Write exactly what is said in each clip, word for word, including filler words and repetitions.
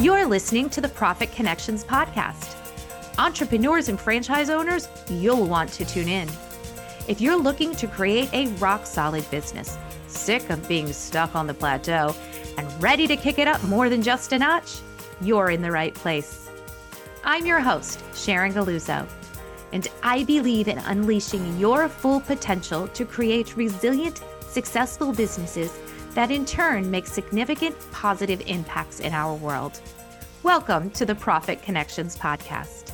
You're listening to the Profit Connections podcast. Entrepreneurs and franchise owners, you'll want to tune in. If you're looking to create a rock-solid business, sick of being stuck on the plateau, and ready to kick it up more than just a notch, you're in the right place. I'm your host, Sharon Galuzzo, and I believe in unleashing your full potential to create resilient, successful businesses that in turn make significant positive impacts in our world. Welcome to the Profit Connections podcast.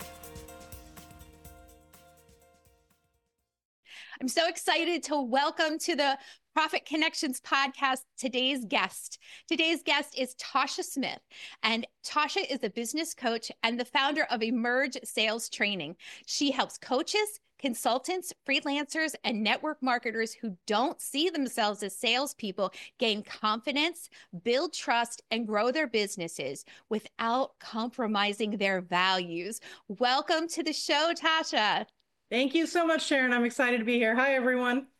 I'm so excited to welcome to the Profit Connections podcast today's guest. Today's guest is Tasha Smith, and Tasha is a business coach and the founder of Emerge Sales Training. She helps coaches, consultants, freelancers, and network marketers who don't see themselves as salespeople gain confidence, build trust, and grow their businesses without compromising their values. Welcome to the show, Tasha. Thank you so much, Sharon. I'm excited to be here. Hi, everyone.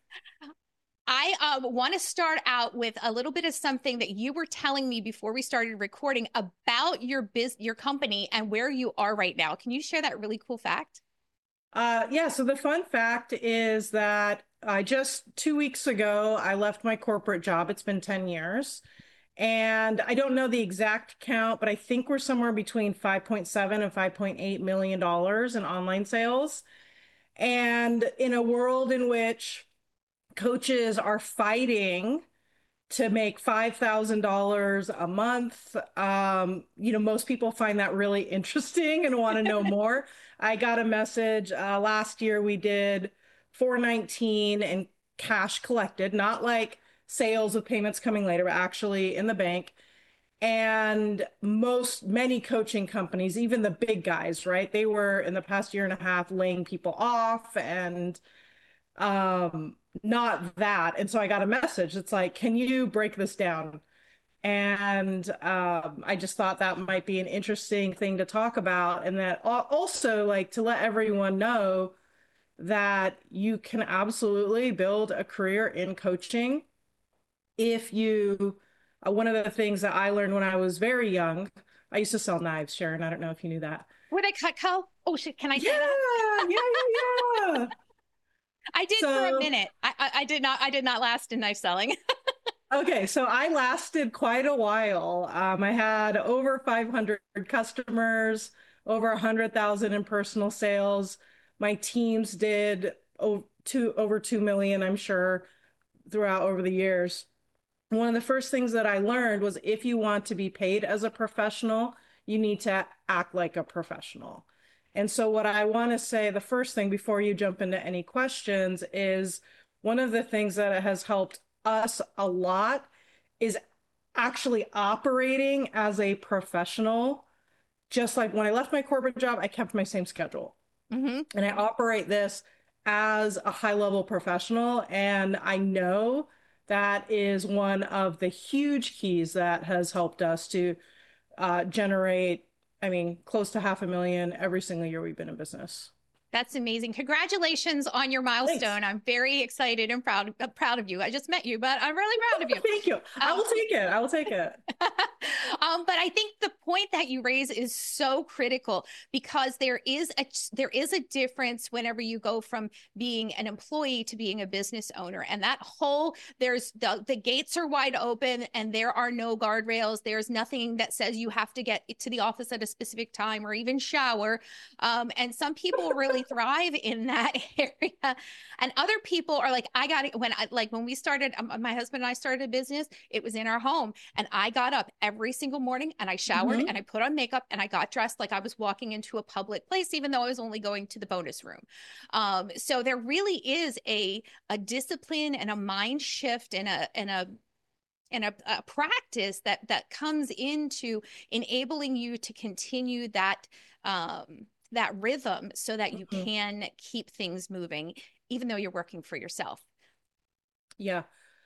I uh, want to start out with a little bit of something that you were telling me before we started recording about your biz, your company and where you are right now. Can you share that really cool fact? Uh, yeah, so the fun fact is that I just two weeks ago, I left my corporate job. It's been ten years. And I don't know the exact count, but I think we're somewhere between five point seven and five point eight million dollars in online sales. And in a world in which coaches are fighting to make five thousand dollars a month, um, you know, most people find that really interesting and want to know more. I got a message uh, last year. We did four nineteen in cash collected, not like sales with payments coming later, but actually in the bank. And most, many coaching companies, even the big guys, right? They were in the past year and a half laying people off and um, not that. And so I got a message. It's like, can you break this down? And um, I just thought that might be an interesting thing to talk about. And that also like to let everyone know that you can absolutely build a career in coaching if you Uh, one of the things that I learned when I was very young, I used to sell knives, Sharon. I don't know if you knew that. Would I cut co? Oh shit! Can I? Yeah, yeah, yeah, yeah. I did so, for a minute. I, I, I did not. I did not last in knife selling. okay, so I lasted quite a while. Um, I had over five hundred customers, over one hundred thousand in personal sales. My teams did oh, two, over two million, I'm sure, throughout over the years. One of the first things that I learned was if you want to be paid as a professional, you need to act like a professional. And so what I want to say, the first thing before you jump into any questions is one of the things that has helped us a lot is actually operating as a professional. Just like when I left my corporate job, I kept my same schedule. Mm-hmm. And I operate this as a high-level professional. And I know that is one of the huge keys that has helped us to uh, generate, I mean, close to half a million every single year we've been in business. That's amazing. Congratulations on your milestone. Thanks. I'm very excited and proud, uh, proud of you. I just met you, but I'm really proud of you. Thank you. I will take it. I will take it. um, but I think the point that you raise is so critical because there is a there is a difference whenever you go from being an employee to being a business owner. And that whole, there's the, the gates are wide open and there are no guardrails. There's nothing that says you have to get to the office at a specific time or even shower. Um, and some people really thrive in that area. And other people are like, I got it. When I, like when we started, um, my husband and I started a business, it was in our home. And I got up every single morning and I showered mm-hmm. and I put on makeup and I got dressed like I was walking into a public place, even though I was only going to the bonus room. Um, so there really is a, a discipline and a mind shift and a, and a, and a, a practice that, that comes into enabling you to continue that, um, that rhythm so that you mm-hmm. can keep things moving, even though you're working for yourself. Yeah.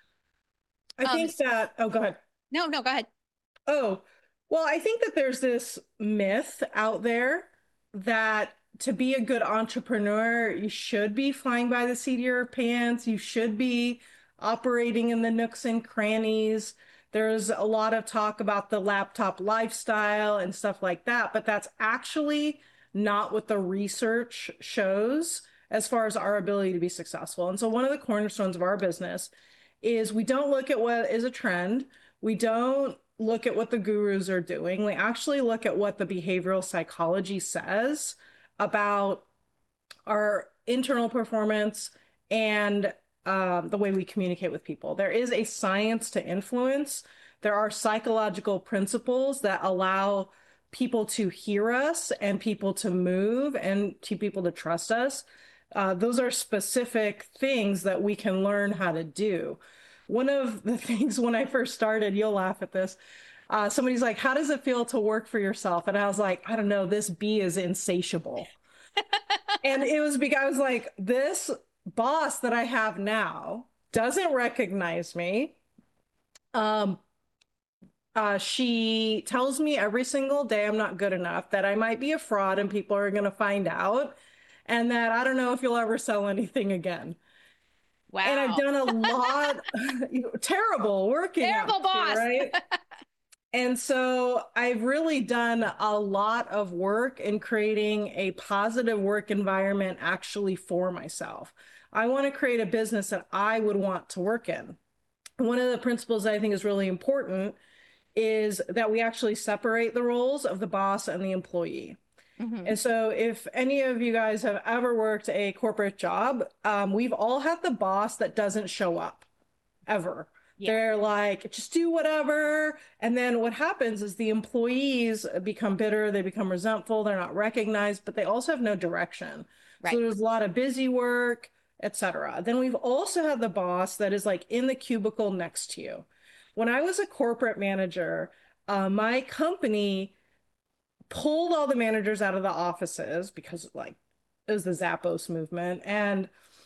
I um, think that, oh, go ahead. No, no, go ahead. Oh, well, I think that there's this myth out there that to be a good entrepreneur, you should be flying by the seat of your pants. You should be operating in the nooks and crannies. There's a lot of talk about the laptop lifestyle and stuff like that, but that's actually not what the research shows as far as our ability to be successful. And so one of the cornerstones of our business is we don't look at what is a trend. We don't look at what the gurus are doing. We actually look at what the behavioral psychology says about our internal performance and um, the way we communicate with people. There is a science to influence. There are psychological principles that allow people to hear us and people to move and to people to trust us. Uh, those are specific things that we can learn how to do. One of the things when I first started, you'll laugh at this, uh, somebody's like, how does it feel to work for yourself? And I was like, I don't know, this bee is insatiable. And it was because I was like, this boss that I have now doesn't recognize me. Um, uh, she tells me every single day I'm not good enough, that I might be a fraud and people are going to find out, and that I don't know if you'll ever sell anything again. Wow. And I've done a lot, terrible working. Terrible boss. Here, right? And so I've really done a lot of work in creating a positive work environment actually for myself. I want to create a business that I would want to work in. One of the principles I think is really important is that we actually separate the roles of the boss and the employee. Mm-hmm. And so if any of you guys have ever worked a corporate job, um, we've all had the boss that doesn't show up ever. Yeah. They're like, just do whatever. And then what happens is the employees become bitter, they become resentful, they're not recognized, but they also have no direction. Right. So there's a lot of busy work, et cetera. Then we've also had the boss that is like in the cubicle next to you. When I was a corporate manager, uh, my company pulled all the managers out of the offices because like it was the Zappos movement, and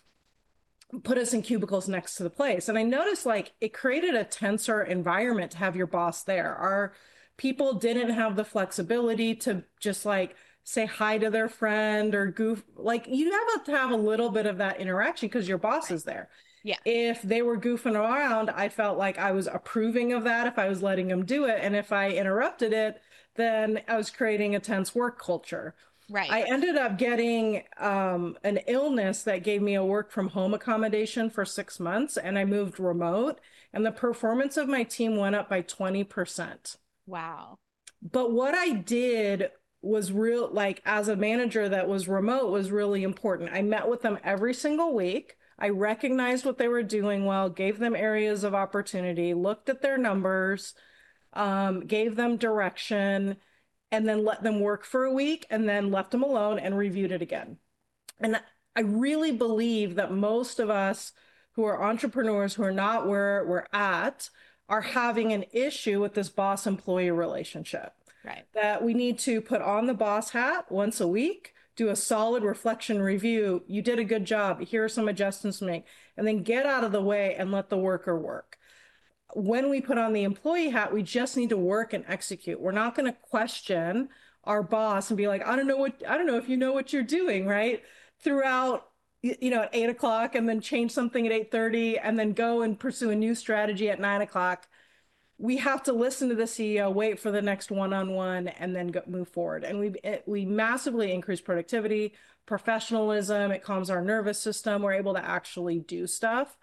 put us in cubicles next to the place. And I noticed like it created a tenser environment to have your boss there. Our people didn't have the flexibility to just like say hi to their friend or goof. Like you have to have a little bit of that interaction because your boss is there. Yeah. If they were goofing around, I felt like I was approving of that if I was letting them do it. And if I interrupted it, then I was creating a tense work culture. Right. I ended up getting um, an illness that gave me a work from home accommodation for six months, and I moved remote, and the performance of my team went up by twenty percent. Wow. But what I did was real, like as a manager that was remote, was really important. I met with them every single week. I recognized what they were doing well, gave them areas of opportunity, looked at their numbers, um, gave them direction, and then let them work for a week and then left them alone and reviewed it again. And I really believe that most of us who are entrepreneurs who are not where we're at are having an issue with this boss-employee relationship. Right. That we need to put on the boss hat once a week, do a solid reflection review. You did a good job. Here are some adjustments to make, and then get out of the way and let the worker work. When we put on the employee hat, we just need to work and execute. We're not going to question our boss and be like, I don't know what, I don't know if you know what you're doing, right? Throughout, you know, at eight o'clock and then change something at eight thirty and then go and pursue a new strategy at nine o'clock. We have to listen to the C E O, wait for the next one-on-one, and then go, move forward. And we it, we massively increase productivity, professionalism. It calms our nervous system. We're able to actually do stuff.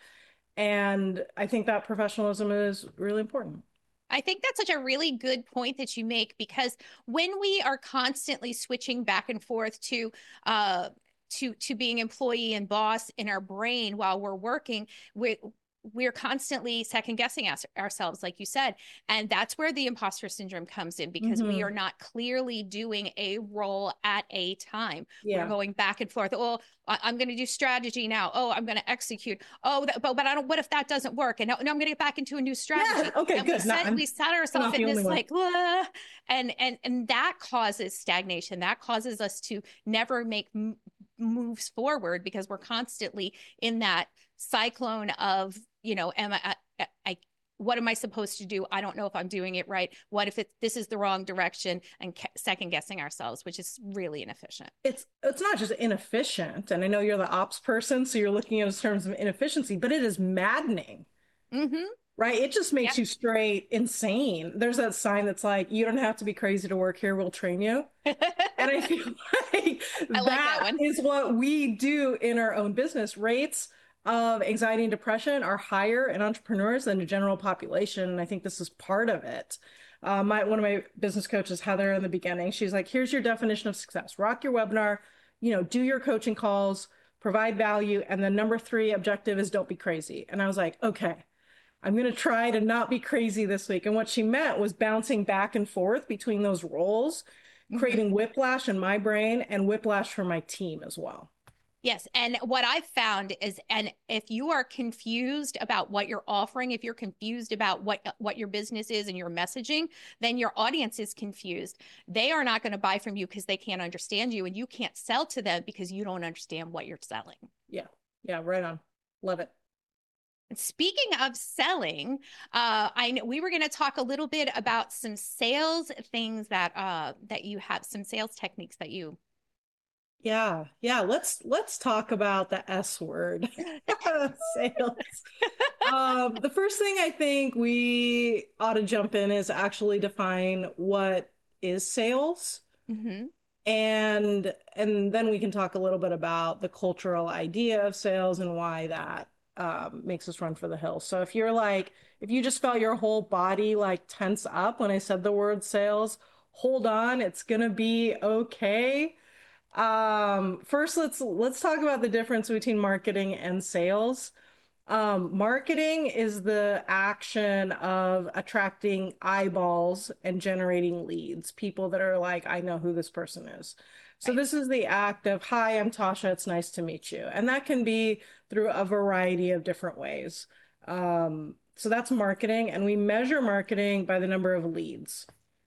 And I think that professionalism is really important. I think that's such a really good point that you make, because when we are constantly switching back and forth to uh, to to being employee and boss in our brain while we're working, we we're constantly second guessing us, ourselves, like you said. And that's where the imposter syndrome comes in, because mm-hmm. we are not clearly doing a role at a time. Yeah. We're going back and forth. Oh, I'm going to do strategy now. Oh, I'm going to execute. Oh, that, but, but I don't, what if that doesn't work? And now, now I'm going to get back into a new strategy. Yeah, okay, and good. We set, not, we set ourselves in this like, ah, and, and, and that causes stagnation. That causes us to never make m- moves forward, because we're constantly in that cyclone of, you know, am I, I, I, what am I supposed to do? I don't know if I'm doing it right. What if it, this is the wrong direction, and ca- second guessing ourselves, which is really inefficient. It's, it's not just inefficient. And I know you're the ops person, so you're looking at it in terms of inefficiency, but it is maddening. Mm-hmm. right? It just Yep. makes you straight insane. There's that sign that's like, you don't have to be crazy to work here, we'll train you. And I feel like I like that that one. is what we do in our own business. Rates of anxiety and depression are higher in entrepreneurs than the general population. And I think this is part of it. Uh, my one of my business coaches, Heather, in the beginning, she's like, here's your definition of success. Rock your webinar, you know, do your coaching calls, provide value. And then number three objective is don't be crazy. And I was like, okay, I'm going to try to not be crazy this week. And what she meant was bouncing back and forth between those roles, creating Mhm. whiplash in my brain and whiplash for my team as well. Yes. And what I've found is, and if you are confused about what you're offering, if you're confused about what, what your business is and your messaging, then your audience is confused. They are not going to buy from you because they can't understand you, and you can't sell to them because you don't understand what you're selling. Yeah. Yeah. Right on. Love it. Speaking of selling, uh, I know we were going to talk a little bit about some sales things that uh, that you have, some sales techniques that you. Yeah. Yeah. Let's let's talk about the S word. Sales. Um, the first thing I think we ought to jump in is actually define what is sales. Mm-hmm. And and then we can talk a little bit about the cultural idea of sales and why that um, makes us run for the hills. So if you're like, if you just felt your whole body like tense up when I said the word sales, hold on, it's gonna be okay. Um, first, let's let's talk about the difference between marketing and sales. Um, marketing is the action of attracting eyeballs and generating leads, people that are like, I know who this person is. So Right. this is the act of, hi, I'm Tasha, it's nice to meet you. And that can be through a variety of different ways. Um, so that's marketing, and we measure marketing by the number of leads.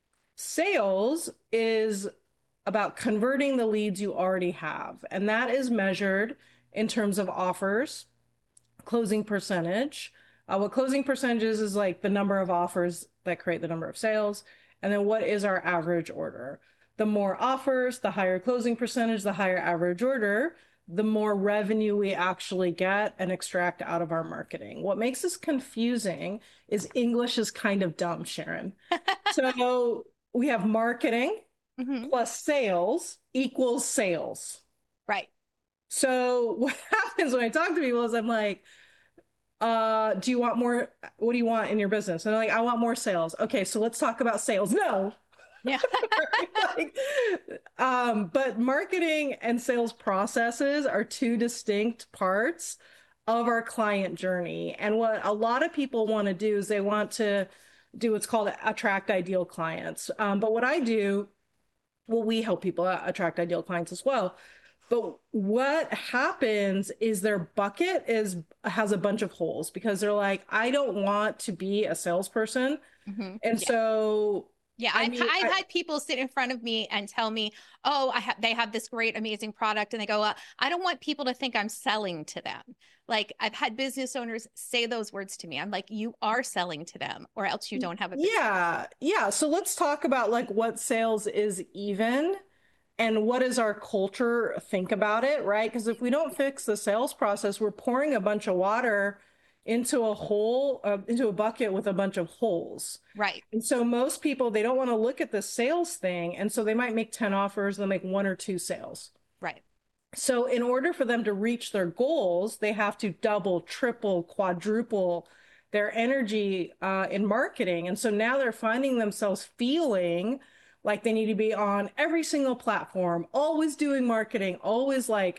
Sales is about converting the leads you already have, and that is measured in terms of offers, closing percentage. Uh, what closing percentage is, is like the number of offers that create the number of sales. And then what is our average order? The more offers, the higher closing percentage, the higher average order, the more revenue we actually get and extract out of our marketing. What makes this confusing is English is kind of dumb, Sharon. So we have marketing Mm-hmm. plus sales equals sales. Right. So what happens when I talk to people is I'm like, uh, do you want more? What do you want in your business? And they're like, I want more sales. Okay, so let's talk about sales. No. Yeah. Like, um, but marketing and sales processes are two distinct parts of our client journey. And what a lot of people want to do is they want to do what's called attract ideal clients. Um, but what I do, well, we help people attract ideal clients as well. But what happens is their bucket is has a bunch of holes because they're like, I don't want to be a salesperson. Mm-hmm. And Yeah. so Yeah, I I've mean, I've I, had people sit in front of me and tell me, "Oh, I have they have this great, amazing product," and they go, uh, "I don't want people to think I'm selling to them." Like I've had business owners say those words to me. I'm like, "You are selling to them, or else you don't have a business." yeah, yeah. So let's talk about like what sales is even and what does our culture think about it, right? Because if we don't fix the sales process, we're pouring a bunch of water into a hole, uh, into a bucket with a bunch of holes. Right. And so most people, they don't want to look at the sales thing. And so they might make ten offers, they'll make one or two sales. Right. So in order for them to reach their goals, they have to double, triple, quadruple their energy uh, in marketing. And so now they're finding themselves feeling like they need to be on every single platform, always doing marketing, always like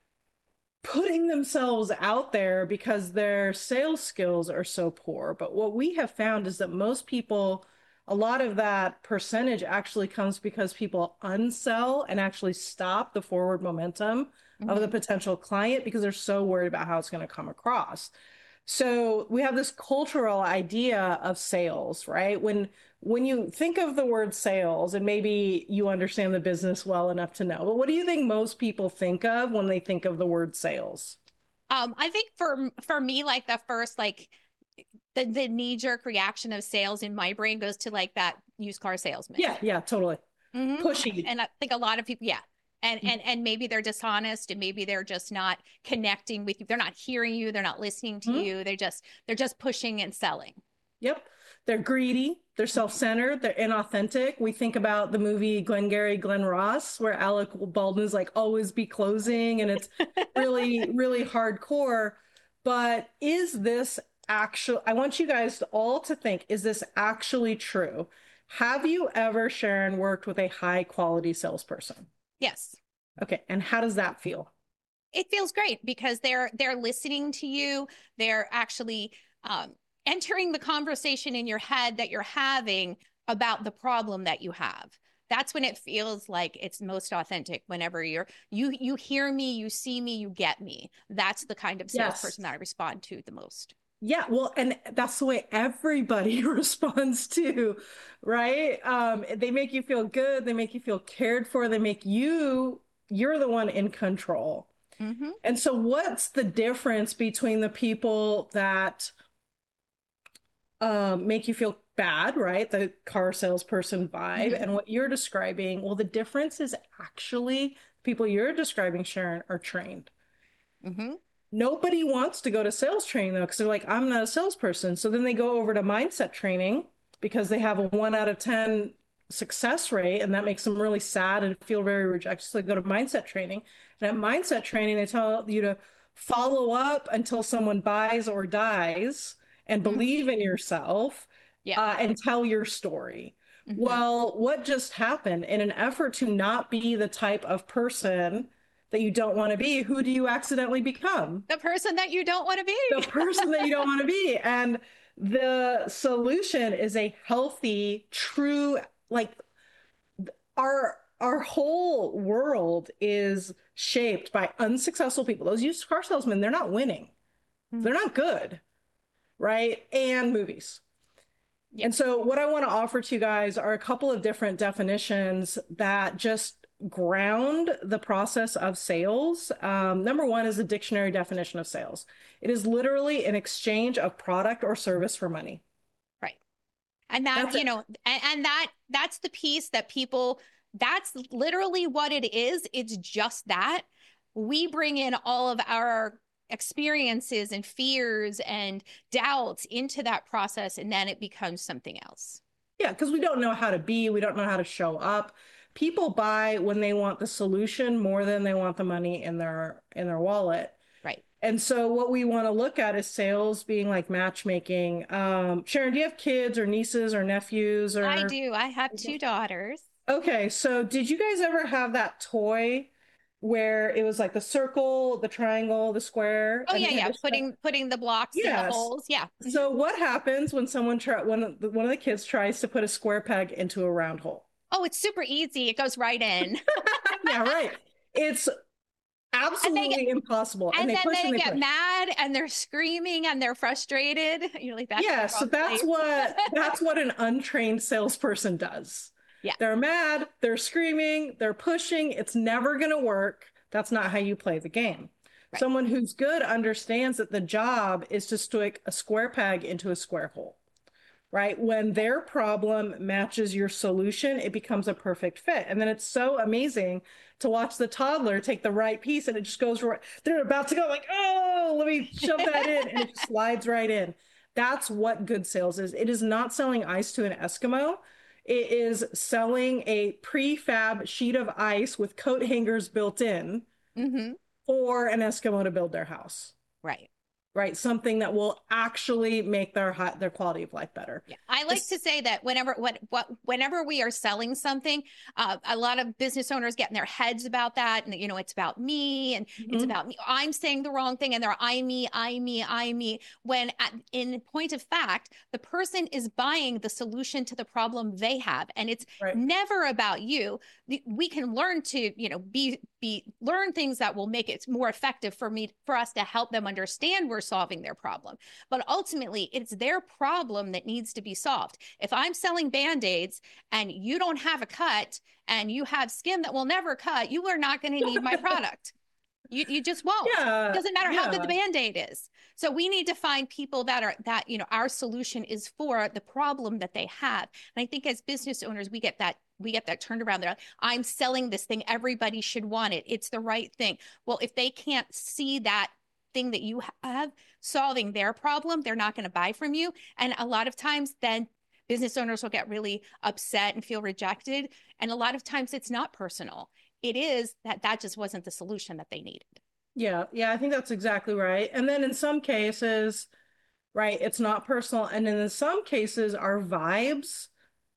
putting themselves out there because their sales skills are so poor. But what we have found is that most people, a lot of that percentage actually comes because people unsell and actually stop the forward momentum of the Mm-hmm. potential client because they're so worried about how it's going to come across. So we have this cultural idea of sales, right? When when you think of the word sales, and maybe you understand the business well enough to know, but what do you think most people think of when they think of the word sales? Um, I think for for me, like the first like the the knee jerk reaction of sales in my brain goes to like that used car salesman. Yeah, yeah, totally. Mm-hmm. Pushy. And I think a lot of people, yeah. And, and and maybe they're dishonest, and maybe they're just not connecting with you. They're not hearing you. They're not listening to mm-hmm. you. They just they're just pushing and selling. Yep. They're greedy. They're self-centered. They're inauthentic. We think about the movie Glengarry Glen Ross, where Alec Baldwin is like always be closing, and it's really, really hardcore. But is this actually, I want you guys to all to think, is this actually true? Have you ever, Sharon, worked with a high quality salesperson? Yes. Okay. And how does that feel? It feels great because they're they're listening to you. They're actually um, entering the conversation in your head that you're having about the problem that you have. That's when it feels like it's most authentic. Whenever you're you you hear me, you see me, you get me. That's the kind of salesperson yes. that I respond to the most. Yeah, well, and that's the way everybody responds to, right? Um, they make you feel good. They make you feel cared for. They make you, you're the one in control. Mm-hmm. And so what's the difference between the people that um, make you feel bad, right? The car salesperson vibe, mm-hmm. and what you're describing? Well, the difference is actually people you're describing, Sharon, are trained. Mm-hmm. Nobody wants to go to sales training though, because they're like, I'm not a salesperson. So then they go over to mindset training because they have a one out of ten success rate, and that makes them really sad and feel very rejected. So they go to mindset training. And at mindset training, they tell you to follow up until someone buys or dies and mm-hmm. believe in yourself yeah. uh, and tell your story. Mm-hmm. Well, what just happened? In an effort to not be the type of person that you don't want to be, who do you accidentally become? The person that you don't want to be. The person that you don't want to be. And the solution is a healthy, true, like our our whole world is shaped by unsuccessful people. Those used car salesmen, they're not winning. Mm-hmm. They're not good, right? And movies. Yep. And so what I want to offer to you guys are a couple of different definitions that just ground the process of sales. Um, number one is the dictionary definition of sales. It is literally an exchange of product or service for money. Right. And that, that's you it. know, and, and that that's the piece that people, that's literally what it is. It's just that. We bring in all of our experiences and fears and doubts into that process, and then it becomes something else. Yeah, because we don't know how to be, we don't know how to show up. People buy when they want the solution more than they want the money in their in their wallet. Right. And so what we want to look at is sales being like matchmaking. Um, Sharon, do you have kids or nieces or nephews? Or I do. I have two daughters. Okay. So did you guys ever have that toy where it was like the circle, the triangle, the square? Oh yeah, yeah. Putting stuff? putting the blocks yes. in the holes. Yeah. So what happens when someone try when one of the kids tries to put a square peg into a round hole? Oh, it's super easy. It goes right in. Yeah, right. It's absolutely and get, impossible. And, and they then push they, and they get push. mad and they're screaming and they're frustrated. You're like, that's yeah. So that's what that's what an untrained salesperson does. Yeah. They're mad. They're screaming. They're pushing. It's never going to work. That's not how you play the game. Right. Someone who's good understands that the job is to stick a square peg into a square hole. Right? When their problem matches your solution, it becomes a perfect fit. And then it's so amazing to watch the toddler take the right piece and it just goes right. They're about to go like, oh, let me shove that in. And it just slides right in. That's what good sales is. It is not selling ice to an Eskimo. It is selling a prefab sheet of ice with coat hangers built in mm-hmm. for an Eskimo to build their house. Right. Right. Something that will actually make their their quality of life better. Yeah. I like it's, to say that whenever what what whenever we are selling something, uh, a lot of business owners get in their heads about that. And, you know, it's about me and mm-hmm. it's about me. I'm saying the wrong thing. And they're I, me, I, me, I, me. When at, in point of fact, the person is buying the solution to the problem they have. And it's right. never about you. We can learn to, you know, be be learn things that will make it more effective for me, for us to help them understand we're solving their problem. But ultimately, it's their problem that needs to be solved. If I'm selling Band-Aids and you don't have a cut and you have skin that will never cut, you are not going to need my product. You you just won't. It Yeah, doesn't matter how good the yeah. band-aid is. So we need to find people that are that, you know, our solution is for the problem that they have. And I think as business owners, we get that we get that turned around. They're like, I'm selling this thing. Everybody should want it. It's the right thing. Well, if they can't see that thing that you have solving their problem, they're not going to buy from you. And a lot of times then business owners will get really upset and feel rejected. And a lot of times it's not personal. It is that that just wasn't the solution that they needed. Yeah, yeah, I think that's exactly right. And then in some cases, right, it's not personal. And then in some cases, our vibes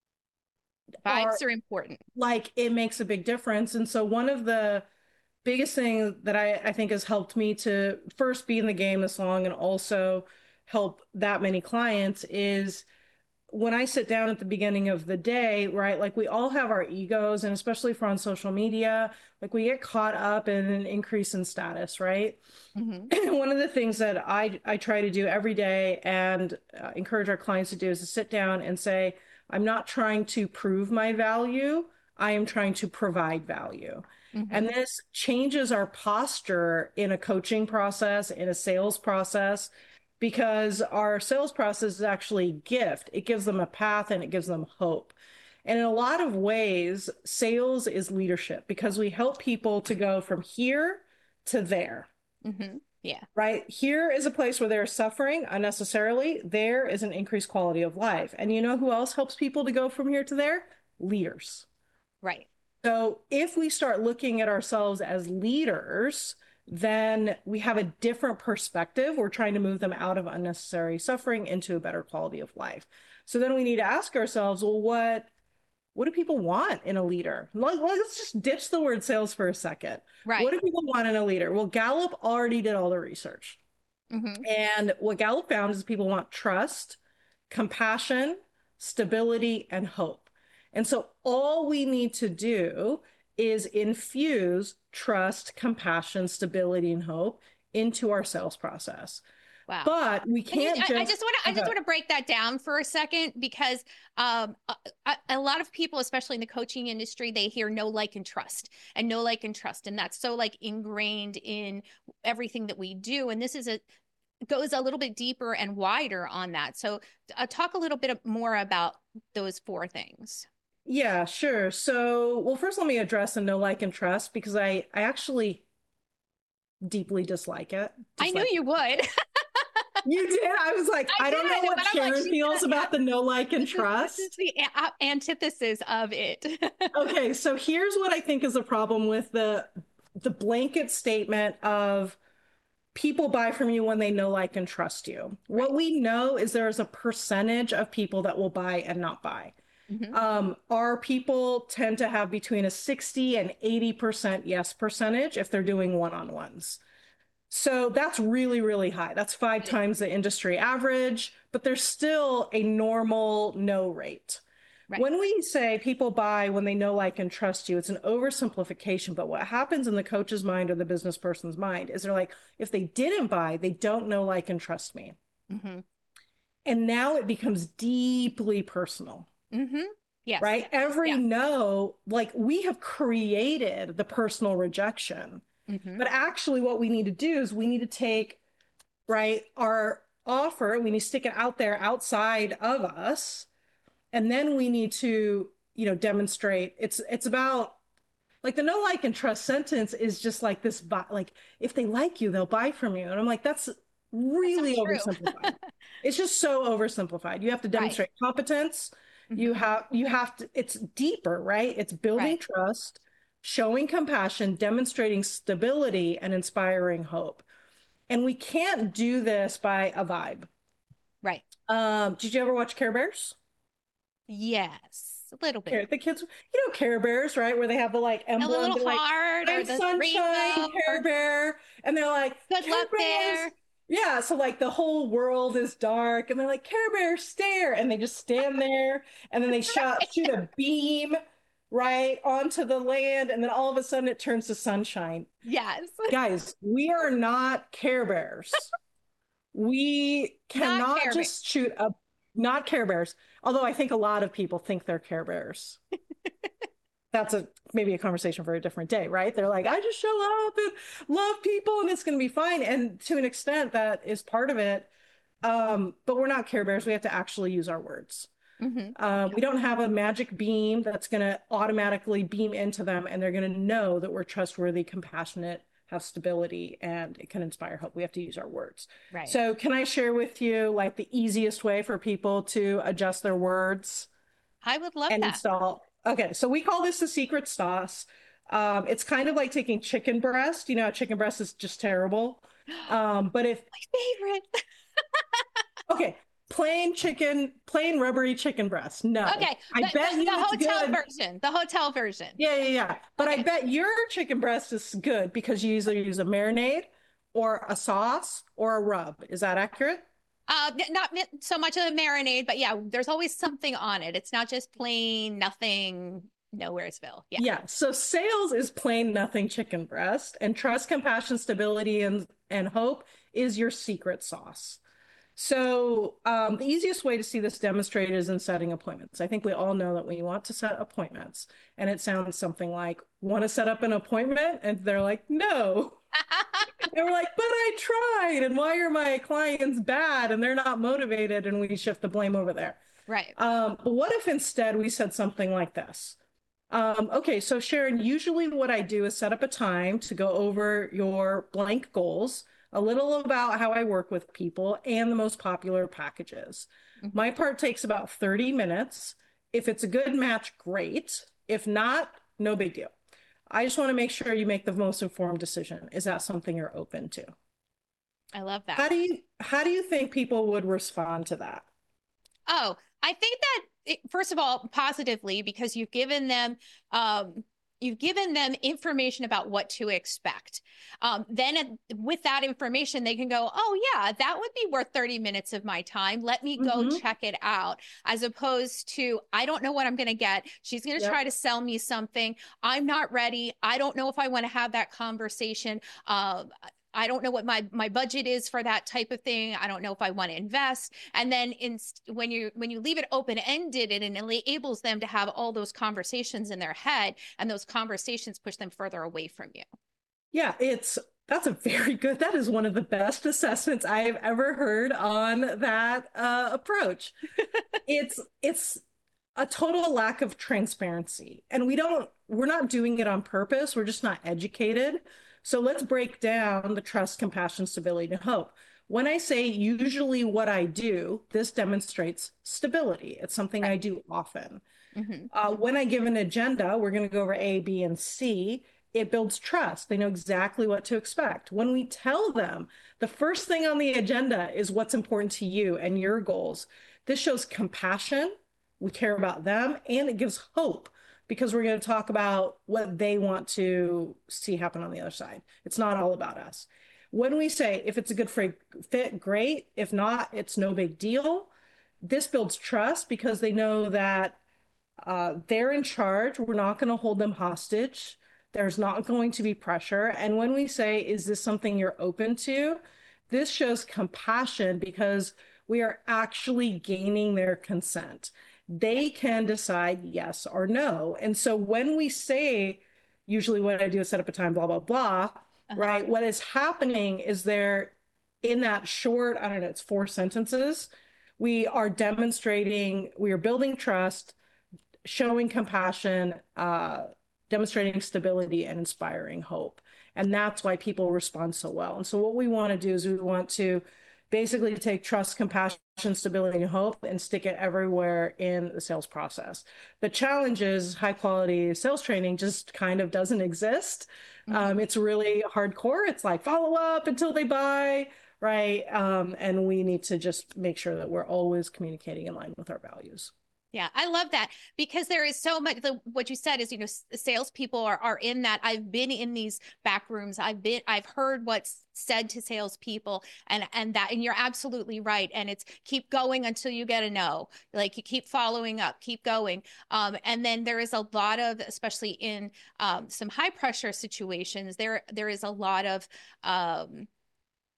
are Vibes are important. like it makes a big difference. And so one of the biggest things that I, I think has helped me to first be in the game this long and also help that many clients is when I sit down at the beginning of the day, right, like we all have our egos, and especially for on social media, like we get caught up in an increase in status, right? Mm-hmm. One of the things that I, I try to do every day and uh, encourage our clients to do is to sit down and say, I'm not trying to prove my value. I am trying to provide value. And Mm-hmm. this changes our posture in a coaching process, in a sales process, because our sales process is actually a gift. It gives them a path and it gives them hope. And in a lot of ways, sales is leadership because we help people to go from here to there. Mm-hmm. Yeah. Right? Here is a place where they're suffering unnecessarily. There is an increased quality of life. And you know who else helps people to go from here to there? Leaders. Right. So if we start looking at ourselves as leaders, then we have a different perspective. We're trying to move them out of unnecessary suffering into a better quality of life. So then we need to ask ourselves, well, what what do people want in a leader? Let's just ditch the word sales for a second. What Right. do people want in a leader? Well, Gallup already did all the research. Mm-hmm. And what Gallup found is people want trust, compassion, stability, and hope. And so all we need to do is infuse trust, compassion, stability, and hope into our sales process. Wow. But we And you, can't I, I just just want to I just want to break that down for a second because um, a, a lot of people, especially in the coaching industry, they hear no like and trust and no like and trust, and that's so like ingrained in everything that we do. And this is a goes a little bit deeper and wider on that. So uh, talk a little bit more about those four things. Yeah, sure. So, well, first let me address the no like and trust because I I actually deeply dislike it. I knew Dislike you would. You did? I was like, I I don't know did, what but I'm like, Sharon she's feels gonna, yeah, about the no like and this is this is trust. the a- antithesis of it. Okay, so here's what I think is a problem with the the blanket statement of people buy from you when they know, like, and trust you. Right. What we know is there's a percentage of people that will buy and not buy. Mm-hmm. Um, our people tend to have between a sixty and eighty percent yes percentage if they're doing one-on-ones. So that's really, really high. That's five times the industry average, but there's still a normal no rate. Right. When we say people buy when they know, like, and trust you, it's an oversimplification. But what happens in the coach's mind or the business person's mind is they're like, if they didn't buy, they don't know, like, and trust me. Mm-hmm. And now it becomes deeply personal. Mm-hmm. Yes. Right? Every Yeah. no, like we have created the personal rejection. Mm-hmm. But actually, what we need to do is we need to take, right, our offer, we need to stick it out there outside of us. And then we need to, you know, demonstrate it's it's about like the no like and trust sentence is just like this, like if they like you, they'll buy from you. And I'm like, that's really That's oversimplified. It's just so oversimplified. You have to demonstrate right. competence. Mm-hmm. You have you have to, it's deeper, right? It's building right. trust, showing compassion, demonstrating stability, and inspiring hope. And we can't do this by a vibe. Right. Um, did you ever watch Care Bears? Yes, a little bit. Care, the kids, you know, Care Bears, right? Where they have the like emblem, a little like, heart, or the sunshine, Care Bear, and they're like, good luck there. Yeah, so like the whole world is dark, and they're like, Care Bear, stare, and they just stand there, and then they shot, shoot a beam right onto the land, and then all of a sudden it turns to sunshine. Yes, guys, we are not Care Bears. We cannot just Bears. shoot a not Care Bears. Although I think a lot of people think they're Care Bears. that's a maybe a conversation for a different day, right? They're like, I just show up and love people and it's going to be fine. And to an extent, that is part of it. Um, but we're not Care Bears. We have to actually use our words. Mm-hmm. Um, we don't have a magic beam that's going to automatically beam into them and they're going to know that we're trustworthy, compassionate, have stability, and it can inspire hope. We have to use our words. Right. So can I share with you like the easiest way for people to adjust their words I would love and that. install? Okay, so we call this the secret sauce. Um, it's kind of like taking chicken breast. You know, chicken breast is just terrible. Um, but if My favorite. okay, plain chicken, plain rubbery chicken breast. No. Okay, I the, bet the, you the it's hotel good. version. The hotel version. Yeah, yeah, yeah. But Okay. I bet your chicken breast is good because you either use a marinade or a sauce or a rub. Is that accurate? Uh, not so much of a marinade, but yeah, there's always something on it. It's not just plain nothing, nowheresville. Yeah. Yeah. So sales is plain nothing chicken breast, and trust, compassion, stability, and and hope is your secret sauce. So um, the easiest way to see this demonstrated is in setting appointments. I think we all know that when you want to set appointments, and it sounds something like, want to set up an appointment? And they're like, no. And we're like, but I tried. And why are my clients bad? And they're not motivated. And we shift the blame over there. Right. Um, but what if instead we said something like this? Um, okay, so Sharon, usually what I do is set up a time to go over your blank goals, a little about how I work with people, and the most popular packages. Mm-hmm. My part takes about thirty minutes. If it's a good match, great. If not, no big deal. I just want to make sure you make the most informed decision. Is that something you're open to? I love that. How do you how do you think people would respond to that? Oh, I think that it, first of all, positively, because you've given them um, you've given them information about what to expect. Um, then with that information, they can go, oh yeah, that would be worth thirty minutes of my time. Let me go mm-hmm. check it out. As opposed to, I don't know what I'm going to get. She's going to yep. try to sell me something. I'm not ready. I don't know if I want to have that conversation. Uh, I don't know what my my budget is for that type of thing. I don't know if I want to invest. And then in, when you when you leave it open-ended, it enables them to have all those conversations in their head, and those conversations push them further away from you. Yeah, it's that's a very good. That is one of the best assessments I have ever heard on that uh, approach. it's it's a total lack of transparency, and we don't we're not doing it on purpose. We're just not educated. So let's break down the trust, compassion, stability, and hope. When I say usually what I do, this demonstrates stability. It's something right. I do often. Mm-hmm. Uh, when I give an agenda, we're going to go over A, B, and C. It builds trust. They know exactly what to expect. When we tell them the first thing on the agenda is what's important to you and your goals, this shows compassion. We care about them, and it gives hope, because we're going to talk about what they want to see happen on the other side. It's not all about us. When we say, if it's a good fit, great. If not, it's no big deal. This builds trust because they know that uh, they're in charge. We're not going to hold them hostage. There's not going to be pressure. And when we say, is this something you're open to? This shows compassion because we are actually gaining their consent. They can decide yes or no. And so when we say, usually what I do is set up a time, blah, blah, blah, uh-huh. right? What is happening is they're in that short, I don't know, it's four sentences. We are demonstrating, we are building trust, showing compassion, uh, demonstrating stability, and inspiring hope. And that's why people respond so well. And so what we want to do is we want to basically take trust, compassion, stability, and hope and stick it everywhere in the sales process. The challenge is high quality sales training just kind of doesn't exist. Mm-hmm. Um, it's really hardcore. It's like follow up until they buy, right? Um, and we need to just make sure that we're always communicating in line with our values. Yeah, I love that, because there is so much. The, what you said is, you know, salespeople are are in that. I've been in these back rooms. I've been, I've heard what's said to salespeople, and and that, and you're absolutely right. And it's keep going until you get a no. Like you keep following up, keep going. Um, and then there is a lot of, especially in um, some high pressure situations, there there is a lot of um,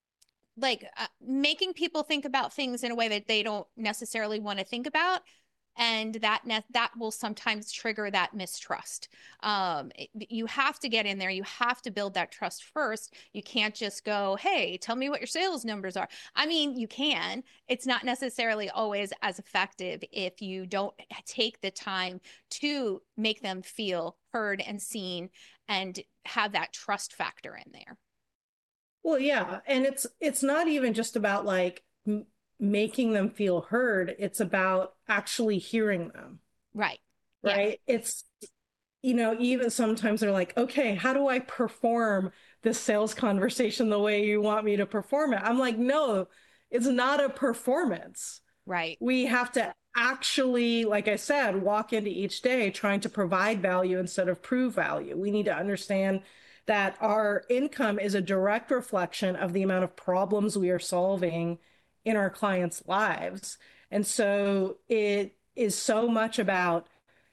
like uh, making people think about things in a way that they don't necessarily want to think about. and that that will sometimes trigger that mistrust. Um, it, you have to get in there. You have to build that trust first. You can't just go, hey, tell me what your sales numbers are. I mean, you can. It's not necessarily always as effective if you don't take the time to make them feel heard and seen and have that trust factor in there. Well, yeah, and it's it's not even just about like m- making them feel heard. It's about actually hearing them, Right. right? Yes. It's, you know, even sometimes they're like, okay, how do I perform this sales conversation the way you want me to perform it? I'm like, no, it's not a performance. Right. We have to actually, like I said, walk into each day trying to provide value instead of prove value. We need to understand that our income is a direct reflection of the amount of problems we are solving in our clients' lives. And so it is so much about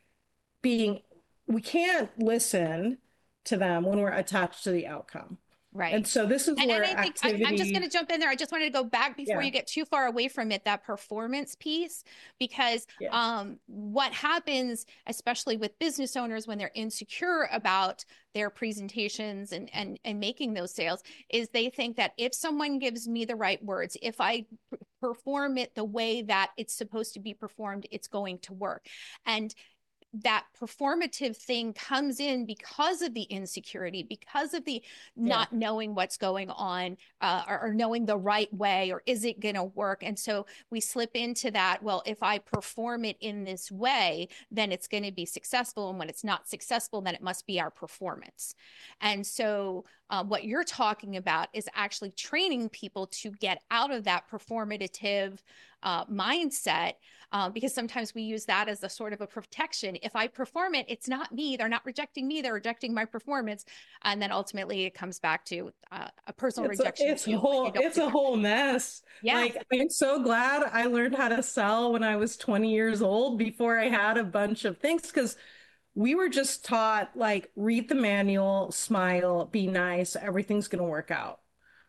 being, we can't listen to them when we're attached to the outcome. Right. And so this is And, and where I think I, I'm just going activity, to jump in there. I just wanted to go back before yeah, you get too far away from it, that performance piece, because yeah, um, what happens, especially with business owners when they're insecure about their presentations and, and, and making those sales, is they think that if someone gives me the right words, if I p- perform it the way that it's supposed to be performed, it's going to work. And that performative thing comes in because of the insecurity, because of the yeah. not knowing what's going on, uh, or, or knowing the right way, or is it going to work? And so we slip into that. Well, if I perform it in this way, then it's going to be successful. And when it's not successful, then it must be our performance. And so uh, what you're talking about is actually training people to get out of that performative uh, mindset, uh, because sometimes we use that as a sort of a protection. If I perform it, it's not me. They're not rejecting me. They're rejecting my performance. And then ultimately it comes back to uh, a personal It's a, rejection of it's a you. whole, it's a whole mess. Yeah. Like, I'm so glad I learned how to sell when I was twenty years old before I had a bunch of things, because we were just taught, like, read the manual, smile, be nice, everything's going to work out.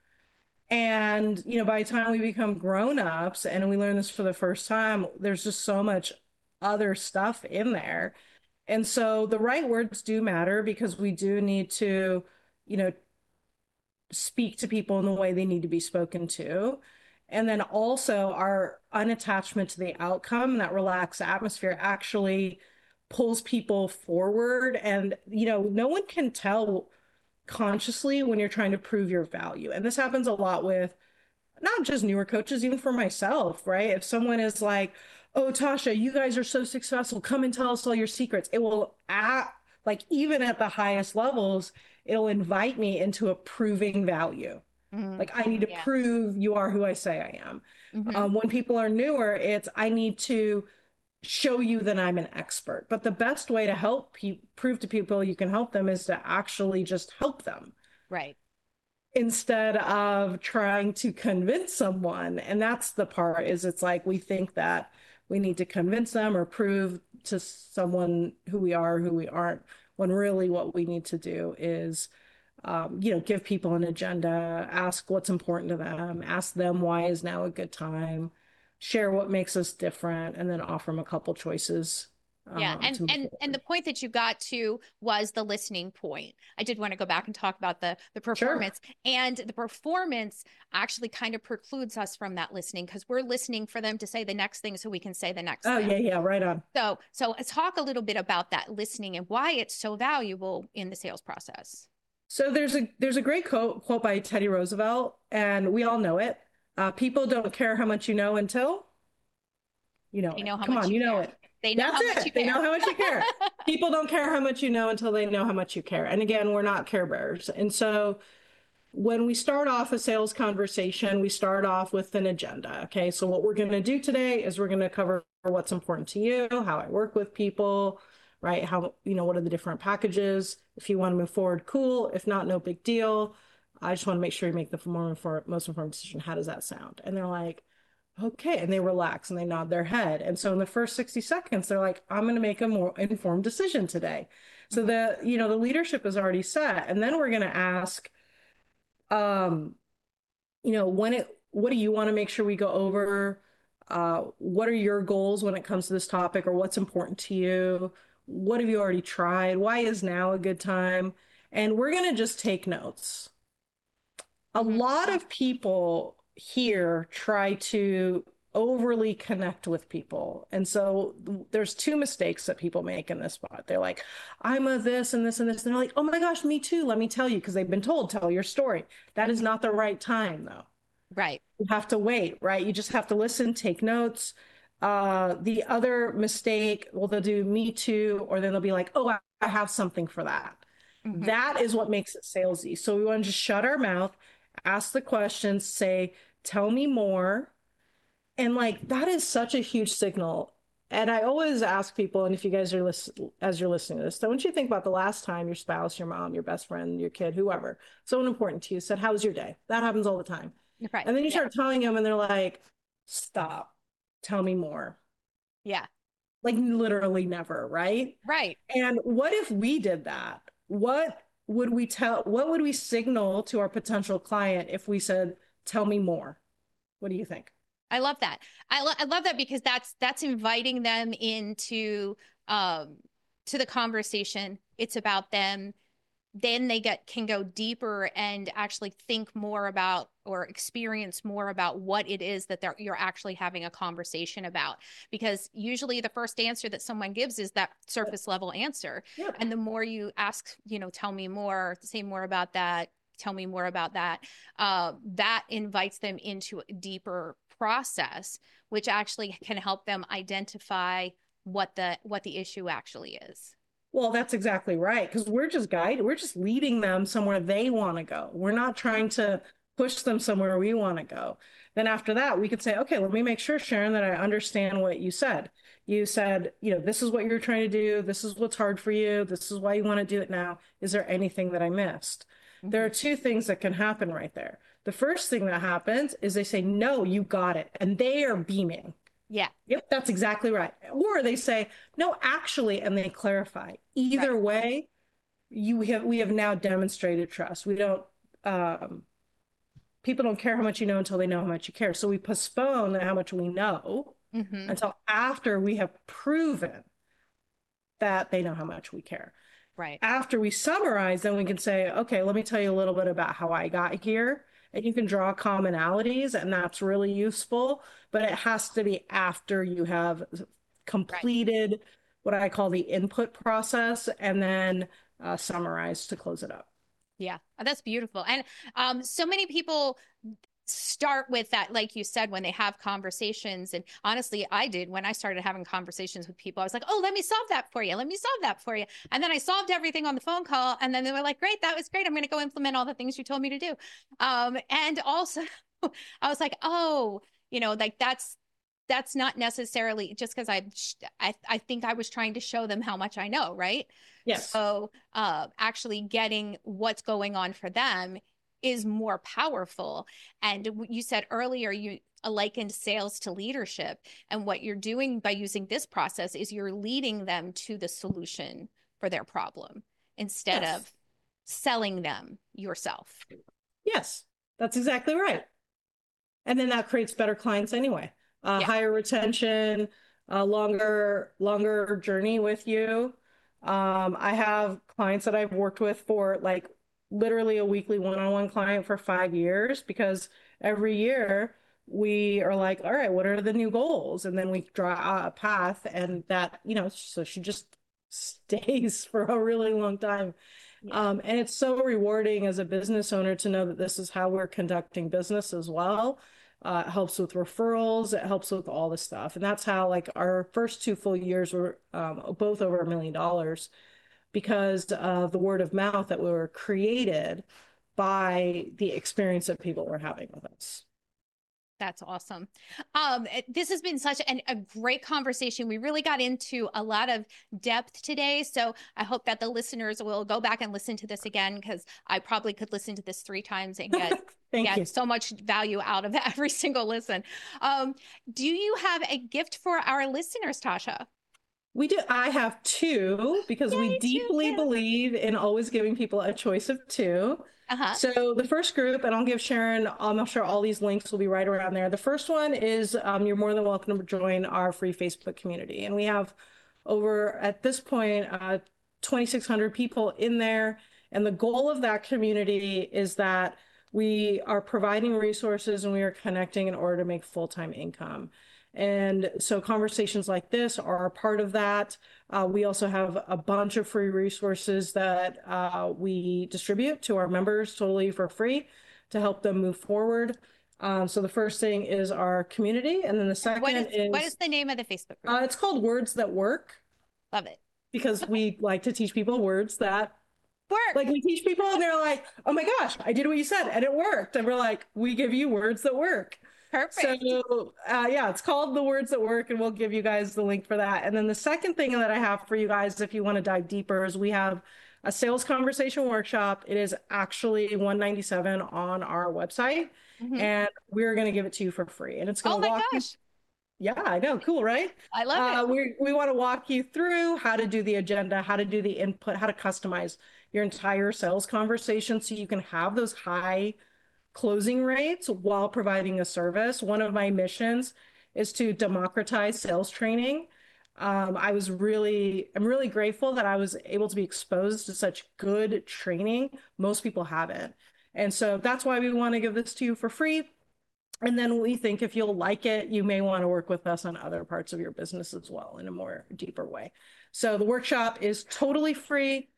And, you know, by the time we become grown-ups and we learn this for the first time, there's just so much other stuff in there. And so the right words do matter, because we do need to, you know, speak to people in the way they need to be spoken to. And then also our unattachment to the outcome, that relaxed atmosphere actually pulls people forward. And, you know, no one can tell consciously when you're trying to prove your value. And this happens a lot with not just newer coaches, even for myself, right? If someone is like, oh, Tasha, you guys are so successful, come and tell us all your secrets, it will act like, even at the highest levels, it'll invite me into a proving value. Mm-hmm. Like, I need to Yeah. prove you are who I say I am. Mm-hmm. Um, when people are newer, it's, I need to show you that I'm an expert. But the best way to help pe- prove to people you can help them is to actually just help them. Right. Instead of trying to convince someone. And that's the part, is it's like we think that we need to convince them or prove to someone who we are, who we aren't, when really what we need to do is, um, you know, give people an agenda, ask what's important to them, ask them why is now a good time, share what makes us different, and then offer them a couple choices Yeah, um, and to move and and the forward. point that you got to was the listening point. I did want to go back and talk about the the Sure. performance, and the performance actually kind of precludes us from that listening, because we're listening for them to say the next thing so we can say the next Oh, thing. yeah, yeah, right on. So so let's talk a little bit about that listening and why it's so valuable in the sales process. So there's a there's a great quote quote by Teddy Roosevelt, and we all know it. Uh, people don't care how much you know until you know They it. know how Come much on, you you know care. it. They know That's how much you it. They know care. how much you care. People don't care how much you know until they know how much you care. And again, we're not care bears. And so when we start off a sales conversation, we start off with an agenda. Okay, so what we're going to do today is we're going to cover what's important to you, how I work with people, right? How, you know, what are the different packages? If you want to move forward, cool. If not, no big deal. I just want to make sure you make the more informed, most informed decision. How does that sound? And they're like, okay. And they relax and they nod their head. And so in the first sixty seconds, they're like, I'm going to make a more informed decision today. So Mhm. the, you know, the leadership is already set. And then we're going to ask, um, you know, when it, what do you want to make sure we go over? uh, what are your goals when it comes to this topic, or what's important to you? What have you already tried? Why is now a good time? And we're going to just take notes. A Mm-hmm. lot of people here try to overly connect with people. And so there's two mistakes that people make in this spot. They're like, I'm a this and this and this. And they're like, oh my gosh, me too. Let me tell you, because they've been told, tell your story. That is not the right time, though. Right. You have to wait, right? You just have to listen, take notes. Uh, the other mistake, well, they'll do me too, or then they'll be like, oh, I, I have something for that. Mm-hmm. That is what makes it salesy. So we want to just shut our mouth, ask the questions, say, tell me more. And like, that is such a huge signal. And I always ask people, and if you guys are listening, as you're listening to this, don't you think about the last time your spouse, your mom, your best friend, your kid, whoever, someone important to you said, how was your day? That happens all the time. Right. And then you start yeah. telling them and they're like, stop, tell me more. Yeah. Like literally never, right? Right. And what if we did that? What would we tell, what would we signal to our potential client if we said, tell me more? What do you think? I love that. I, lo- I love that because that's, that's inviting them into, um, to the conversation. It's about them. Then they get, can go deeper and actually think more about or experience more about what it is that they're, you're actually having a conversation about. Because usually the first answer that someone gives is that surface level answer. Yeah. And the more you ask, you know, tell me more, say more about that, tell me more about that, uh, that invites them into a deeper process, which actually can help them identify what the, what the issue actually is. Well, that's exactly right. Because we're just guiding, we're just leading them somewhere they want to go. We're not trying to push them somewhere we want to go. Then after that, we could say, okay, let me make sure, Sharon, that I understand what you said. You said, you know, this is what you're trying to do. This is what's hard for you. This is why you want to do it now. Is there anything that I missed? Mm-hmm. There are two things that can happen right there. The first thing that happens is they say, no, you got it. And they are beaming. Yeah. Yep, that's exactly right. Or they say, no, actually, and they clarify. Either right. way, you have we have now demonstrated trust. We don't, um, people don't care how much you know until they know how much you care. So we postpone how much we know mm-hmm. until after we have proven that they know how much we care. Right. After we summarize, then we can say, okay, let me tell you a little bit about how I got here. And you can draw commonalities, and that's really useful, but it has to be after you have completed right. what I call the input process, and then uh, summarize to close it up. Yeah, that's beautiful. And um, so many people start with that, like you said, when they have conversations. And honestly, I did when I started having conversations with people. I was like, oh, let me solve that for you. Let me solve that for you. And then I solved everything on the phone call. And then they were like, great, that was great. I'm going to go implement all the things you told me to do. Um, and also I was like, oh, you know, like that's, that's not necessarily just because I, I, I think I was trying to show them how much I know. Right. Yes. So uh, actually getting what's going on for them is more powerful. And you said earlier, you likened sales to leadership. And what you're doing by using this process is you're leading them to the solution for their problem instead yes. of selling them yourself. Yes, that's exactly right. And then that creates better clients anyway. Uh, yeah. Higher retention, a longer, longer journey with you. Um, I have clients that I've worked with for like literally a weekly one-on-one client for five years because every year we are like, all right, what are the new goals? And then we draw a path, and that, you know, so she just stays for a really long time. Yeah. Um, and it's so rewarding as a business owner to know that this is how we're conducting business as well. Uh, it helps with referrals. It helps with all the stuff. And that's how like our first two full years were um, both over a million dollars. Because of the word of mouth that were created by the experience that people were having with us. That's awesome. Um, this has been such an, a great conversation. We really got into a lot of depth today. So I hope that the listeners will go back and listen to this again, because I probably could listen to this three times and get, Thank get you. so much value out of every single listen. Um, do you have a gift for our listeners, Tasha? We do. I have two because Yay, we two, deeply two. believe in always giving people a choice of two. Uh-huh. So the first group, and I'll give Sharon, I'm sure all these links will be right around there. The first one is um, you're more than welcome to join our free Facebook community. And we have over, at this point, uh, twenty-six hundred people in there. And the goal of that community is that we are providing resources and we are connecting in order to make full-time income. And so conversations like this are a part of that. Uh, we also have a bunch of free resources that uh, we distribute to our members totally for free to help them move forward. Um, so the first thing is our community. And then the second What is, is, what is the name of the Facebook group? uh, it's called Words That Work. Love it. Because okay. we like to teach people words that work. Like we teach people and they're like, oh my gosh, I did what you said and it worked. And we're like, we give you words that work. Perfect. So uh, yeah, it's called The Words That Work, and we'll give you guys the link for that. And then the second thing that I have for you guys, if you want to dive deeper, is we have a sales conversation workshop. It is actually one hundred ninety-seven dollars on our website, mm-hmm. and we're going to give it to you for free. And it's going to oh walk my gosh. you. Yeah, I know. Cool, right? I love uh, it. We, we want to walk you through how to do the agenda, how to do the input, how to customize your entire sales conversation so you can have those high closing rates while providing a service. One of my missions is to democratize sales training. Um, I was really, I'm really grateful that I was able to be exposed to such good training. Most people haven't. And so that's why we want to give this to you for free. And then we think if you'll like it, you may want to work with us on other parts of your business as well in a more deeper way. So the workshop is totally free.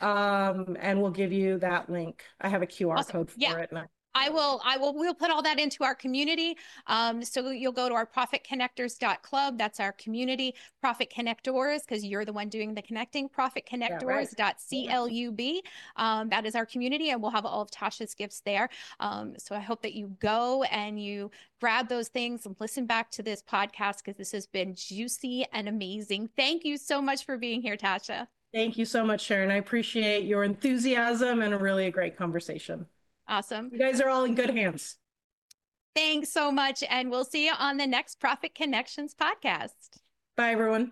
Um, and we'll give you that link. I have a Q R awesome. Code for yeah. it. And I I will, I will, we'll put all that into our community. Um, so you'll go to our profit connectors dot club. That's our community. Profit Connectors, because you're the one doing the connecting. profit connectors dot club. Um, that is our community, and we'll have all of Tasha's gifts there. Um, so I hope that you go and you grab those things and listen back to this podcast, because this has been juicy and amazing. Thank you so much for being here, Tasha. Thank you so much, Sharon. I appreciate your enthusiasm and a really a great conversation. Awesome. You guys are all in good hands. Thanks so much. And we'll see you on the next Profit Connections podcast. Bye, everyone.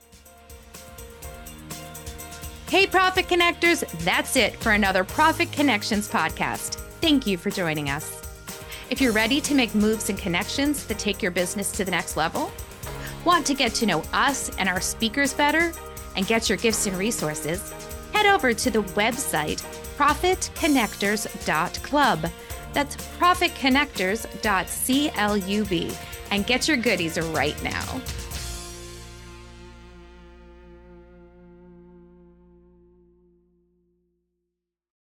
Hey, Profit Connectors. That's it for another Profit Connections podcast. Thank you for joining us. If you're ready to make moves and connections that take your business to the next level, want to get to know us and our speakers better, and get your gifts and resources, head over to the website profit connectors dot club. That's profit connectors dot club and get your goodies right now.